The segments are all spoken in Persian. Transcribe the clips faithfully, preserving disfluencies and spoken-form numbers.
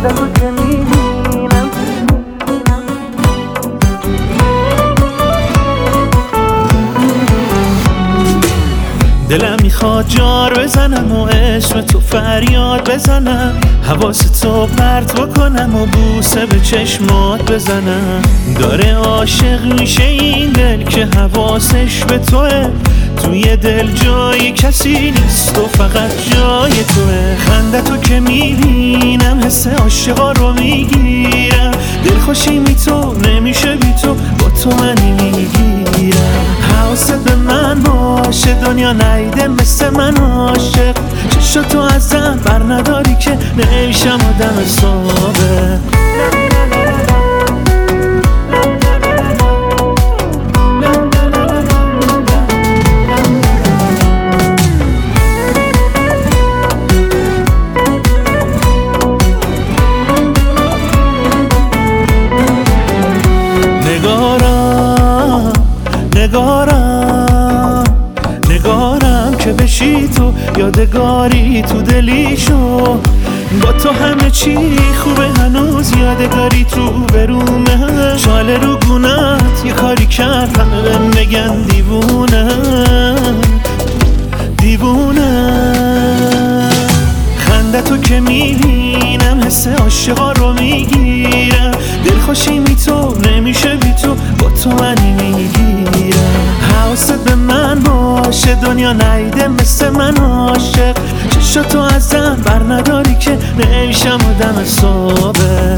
خندتو که میبینم. دلم میخواد جار بزنم و اسم تو فریاد بزنم، حواس تو پرت بکنم و بوسه به چشمات بزنم. داره عاشق میشه این دل که حواسش به توه، توی دل جای کسی نیست و فقط جای توه. خندتو که میبینم حس عاشقا رو میگیرم، دلخوشی می تو نمیشه بی تو، با تو منی میگیرم. حواست به من باشه دنیا نیده مثل من عاشق، چشاتو ازم بر نداری که نمیشم آدم ثابت. نگارم نگارم نگارم که بشی تو یادگاری تو دلی شو، با تو همه چی خوبه هنوز یادگاری تو برومه. شاله رو گونت یه کاری کرد همه بهم بگن دیوونه دیوونه. خندتو که میبینم حس عاشقا رو میگیرم، دلخوشی می تو نمیشه بی تو، با تو منی میگیرم. حواست به من باشه دنیا نیده مثل من عاشق، چشاتو ازم بر نداری که نمیشم آدم ثابت.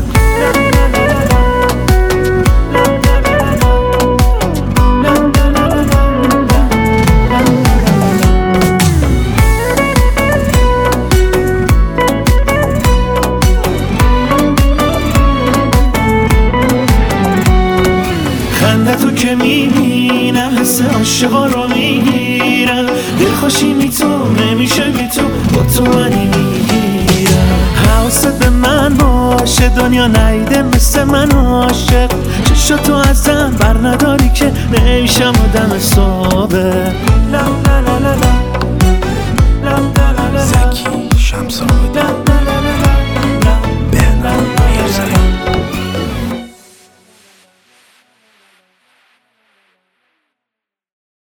خندتو که میبینم حس عاشقا رو میگیرم، دلخوشی می تو نمیشه بی تو، با تو منی میگیرم. حواست به من باشه دنیا نیده مثل من عاشق، چشاتو ازم بر نداری که نمیشم آدم ثابت.